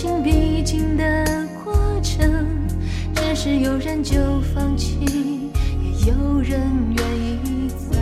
情必经的过程，只是有人就放弃，也有人愿意再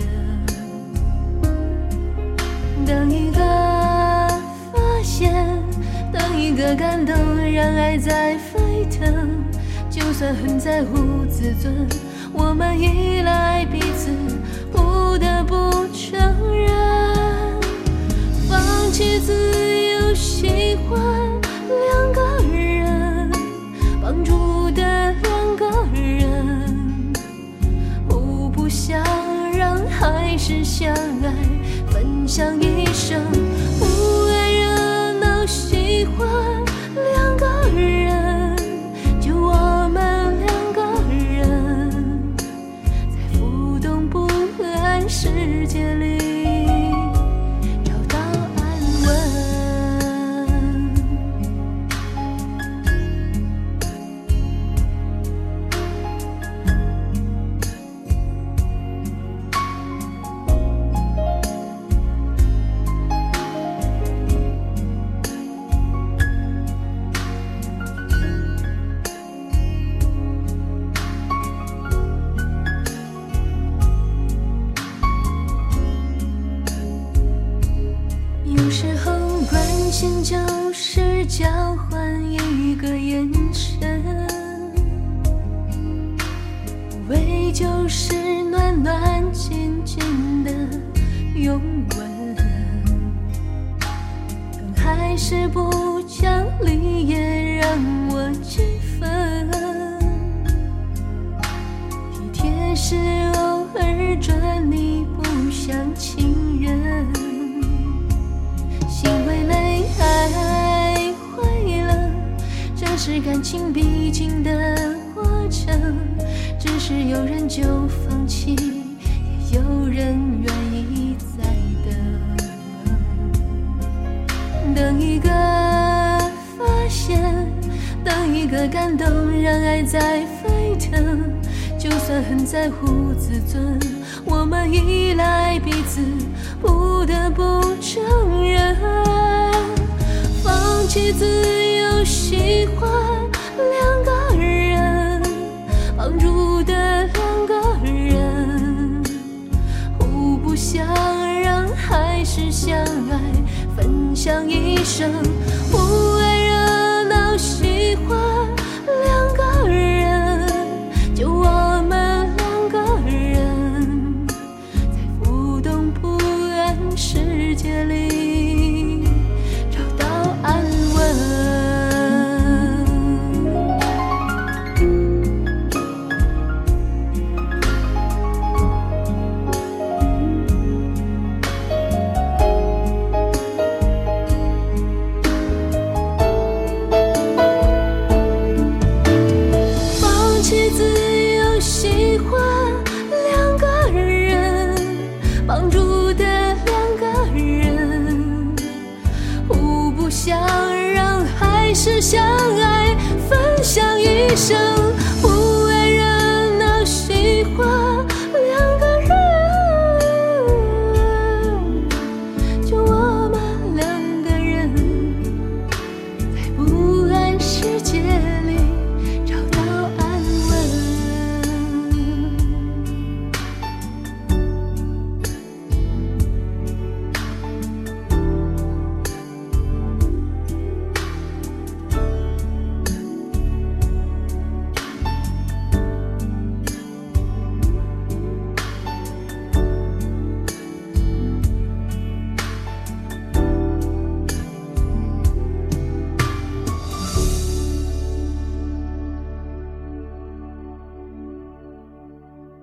等。等一个发现，等一个感动，让爱在沸腾。就算很在乎自尊，我们依赖彼此，不得不承认，放弃自由喜欢两个人，帮助的两个人，互不相让，还是相爱，分享一生，不爱热闹喜欢两个人，就我们两个人，在浮动不安世界里找到安稳。有时候关键就是交换一个眼神，无谓就是暖暖紧紧的拥吻，疼还是不讲理也让我气愤，体贴是偶尔转你不像情人，心会累，爱会冷，这是感情必经的过程，只是有人就放弃，也有人愿意再等。等一个发现，等一个感动，让爱在沸腾。就算很在乎自尊，我们依赖彼此，不得不承认，放弃自由喜欢两个人，帮助的两个人，互不相让，还是相爱，分享一生，不爱热闹喜欢两个人，就我们两个人，在浮动不安世界里找到安稳。放弃自由喜欢两个人，帮助的两个人，互不相让，还是相爱，分享一生。